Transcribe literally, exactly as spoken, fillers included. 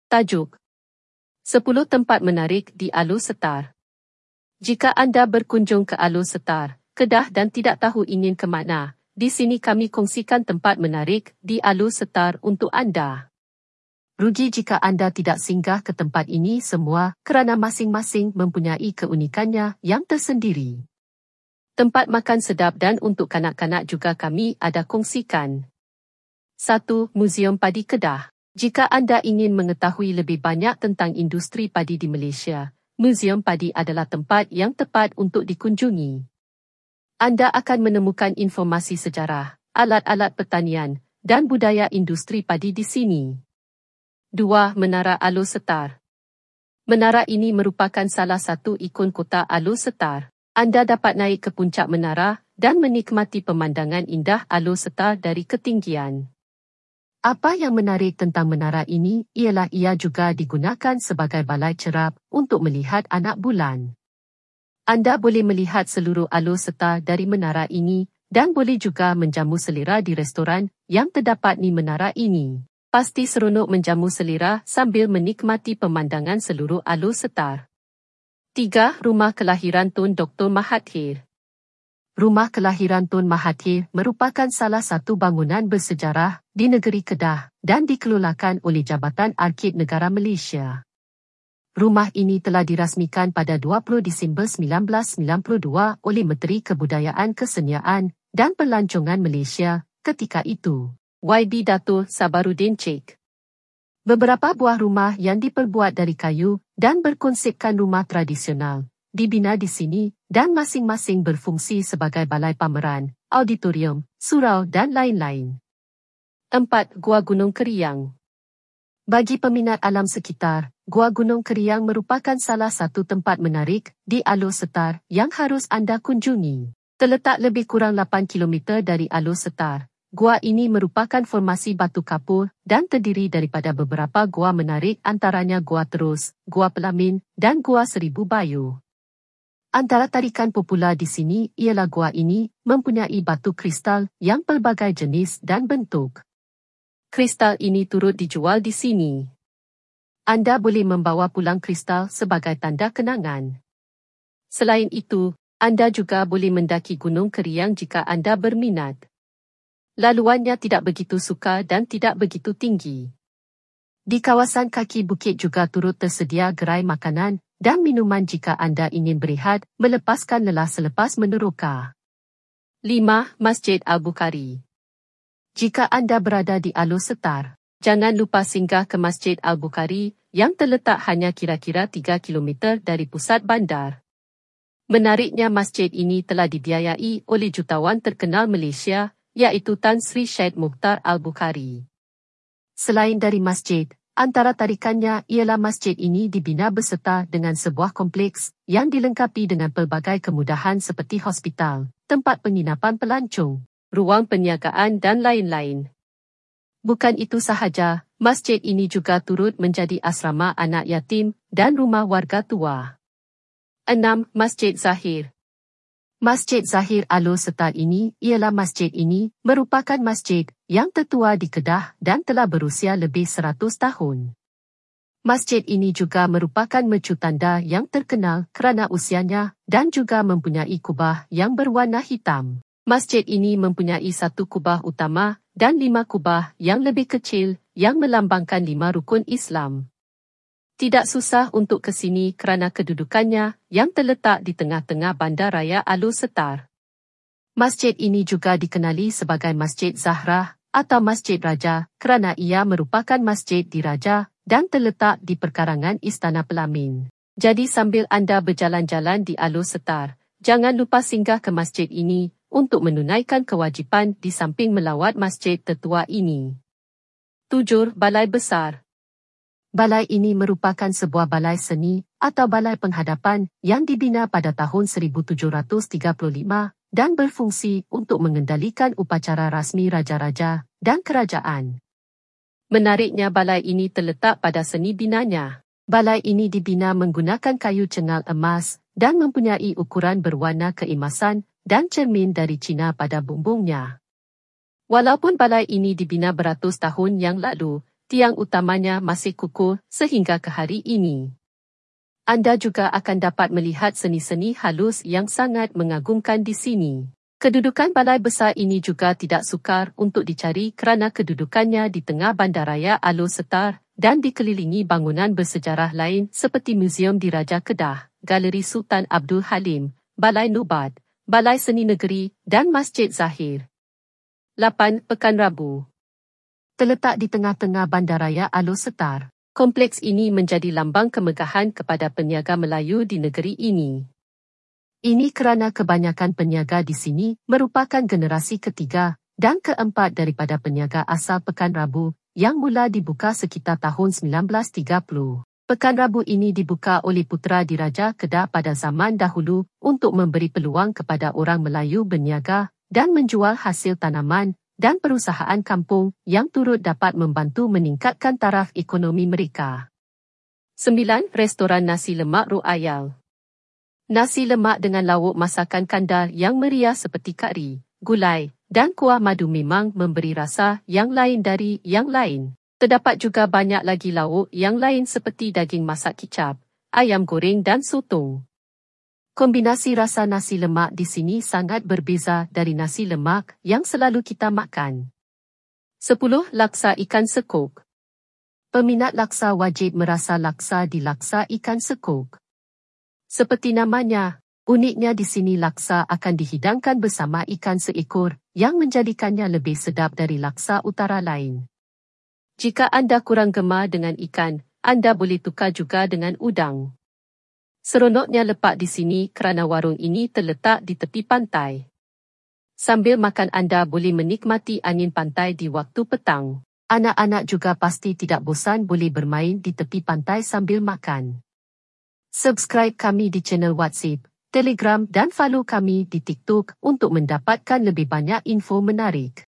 Tajuk: sepuluh tempat menarik di Alor Setar. Jika anda berkunjung ke Alor Setar, Kedah dan tidak tahu ingin ke mana, di sini kami kongsikan tempat menarik di Alor Setar untuk anda. Rugi jika anda tidak singgah ke tempat ini semua kerana masing-masing mempunyai keunikannya yang tersendiri. Tempat makan sedap dan untuk kanak-kanak juga kami ada kongsikan. satu. Muzium Padi Kedah. Jika anda ingin mengetahui lebih banyak tentang industri padi di Malaysia, Muzium Padi adalah tempat yang tepat untuk dikunjungi. Anda akan menemukan informasi sejarah, alat-alat pertanian, dan budaya industri padi di sini. dua. Menara Alor Setar. Menara ini merupakan salah satu ikon kota Alor Setar. Anda dapat naik ke puncak menara dan menikmati pemandangan indah Alor Setar dari ketinggian. Apa yang menarik tentang menara ini ialah ia juga digunakan sebagai balai cerap untuk melihat anak bulan. Anda boleh melihat seluruh Alor Setar dari menara ini dan boleh juga menjamu selera di restoran yang terdapat di menara ini. Pasti seronok menjamu selera sambil menikmati pemandangan seluruh Alor Setar. tiga. Rumah Kelahiran Tun Doktor Mahathir. Rumah Kelahiran Tun Mahathir merupakan salah satu bangunan bersejarah di negeri Kedah dan dikelolakan oleh Jabatan Arkib Negara Malaysia. Rumah ini telah dirasmikan pada dua puluh Disember sembilan belas sembilan puluh dua oleh Menteri Kebudayaan Kesenian dan Pelancongan Malaysia ketika itu, Y B Dato' Sabaruddin Sheikh. Beberapa buah rumah yang diperbuat dari kayu dan berkonsepkan rumah tradisional dibina di sini dan masing-masing berfungsi sebagai balai pameran, auditorium, surau dan lain-lain. empat. Gua Gunung Keriang. Bagi peminat alam sekitar, Gua Gunung Keriang merupakan salah satu tempat menarik di Alor Setar yang harus anda kunjungi. Terletak lebih kurang lapan kilometer dari Alor Setar, gua ini merupakan formasi batu kapur dan terdiri daripada beberapa gua menarik antaranya Gua Terus, Gua Pelamin dan Gua Seribu Bayu. Antara tarikan popular di sini ialah gua ini mempunyai batu kristal yang pelbagai jenis dan bentuk. Kristal ini turut dijual di sini. Anda boleh membawa pulang kristal sebagai tanda kenangan. Selain itu, anda juga boleh mendaki Gunung Keriang jika anda berminat. Laluannya tidak begitu sukar dan tidak begitu tinggi. Di kawasan kaki bukit juga turut tersedia gerai makanan dan minuman jika anda ingin berehat melepaskan lelah selepas meneroka. lima. Masjid Al-Bukhari. Jika anda berada di Alor Setar, jangan lupa singgah ke Masjid Al-Bukhari yang terletak hanya kira-kira tiga kilometer dari pusat bandar. Menariknya masjid ini telah dibiayai oleh jutawan terkenal Malaysia iaitu Tan Sri Syed Mukhtar Al-Bukhari. Selain dari masjid, antara tarikannya ialah masjid ini dibina beserta dengan sebuah kompleks yang dilengkapi dengan pelbagai kemudahan seperti hospital, tempat penginapan pelancong, ruang perniagaan dan lain-lain. Bukan itu sahaja, masjid ini juga turut menjadi asrama anak yatim dan rumah warga tua. enam. Masjid Zahir. Masjid Zahir Alor Setar ini ialah masjid ini merupakan masjid yang tertua di Kedah dan telah berusia lebih seratus tahun. Masjid ini juga merupakan mercu tanda yang terkenal kerana usianya dan juga mempunyai kubah yang berwarna hitam. Masjid ini mempunyai satu kubah utama dan lima kubah yang lebih kecil yang melambangkan lima rukun Islam. Tidak susah untuk ke sini kerana kedudukannya yang terletak di tengah-tengah bandar raya Alor Setar. Masjid ini juga dikenali sebagai Masjid Zahra atau Masjid Raja kerana ia merupakan masjid diraja dan terletak di perkarangan Istana Pelamin. Jadi sambil anda berjalan-jalan di Alor Setar, jangan lupa singgah ke masjid ini untuk menunaikan kewajipan di samping melawat masjid tertua ini. tujuh. Balai Besar. Balai ini merupakan sebuah balai seni atau balai penghadapan yang dibina pada tahun seribu tujuh ratus tiga puluh lima dan berfungsi untuk mengendalikan upacara rasmi raja-raja dan kerajaan. Menariknya balai ini terletak pada seni binanya. Balai ini dibina menggunakan kayu cengal emas dan mempunyai ukuran berwarna keemasan dan cermin dari Cina pada bumbungnya. Walaupun balai ini dibina beratus tahun yang lalu, tiang utamanya masih kukuh sehingga ke hari ini. Anda juga akan dapat melihat seni-seni halus yang sangat mengagumkan di sini. Kedudukan balai besar ini juga tidak sukar untuk dicari kerana kedudukannya di tengah bandaraya Alor Setar dan dikelilingi bangunan bersejarah lain seperti Muzium Diraja Kedah, Galeri Sultan Abdul Halim, Balai Nubat, Balai Seni Negeri dan Masjid Zahir. lapan. Pekan Rabu. Terletak di tengah-tengah bandaraya Alor Setar, kompleks ini menjadi lambang kemegahan kepada peniaga Melayu di negeri ini. Ini kerana kebanyakan peniaga di sini merupakan generasi ketiga dan keempat daripada peniaga asal Pekan Rabu yang mula dibuka sekitar tahun sembilan belas tiga puluh. Pekan Rabu ini dibuka oleh putera Diraja Kedah pada zaman dahulu untuk memberi peluang kepada orang Melayu berniaga dan menjual hasil tanaman dan perusahaan kampung yang turut dapat membantu meningkatkan taraf ekonomi mereka. sembilan. Restoran Nasi Lemak Royal. Nasi lemak dengan lauk masakan kandar yang meriah seperti kari, gulai, dan kuah madu memang memberi rasa yang lain dari yang lain. Terdapat juga banyak lagi lauk yang lain seperti daging masak kicap, ayam goreng dan sotong. Kombinasi rasa nasi lemak di sini sangat berbeza dari nasi lemak yang selalu kita makan. sepuluh. Laksa ikan sekok. Peminat laksa wajib merasa laksa di laksa ikan sekok. Seperti namanya, uniknya di sini laksa akan dihidangkan bersama ikan seekor yang menjadikannya lebih sedap dari laksa utara lain. Jika anda kurang gemar dengan ikan, anda boleh tukar juga dengan udang. Seronoknya lepak di sini kerana warung ini terletak di tepi pantai. Sambil makan anda boleh menikmati angin pantai di waktu petang. Anak-anak juga pasti tidak bosan boleh bermain di tepi pantai sambil makan. Subscribe kami di channel WhatsApp, Telegram dan follow kami di TikTok untuk mendapatkan lebih banyak info menarik.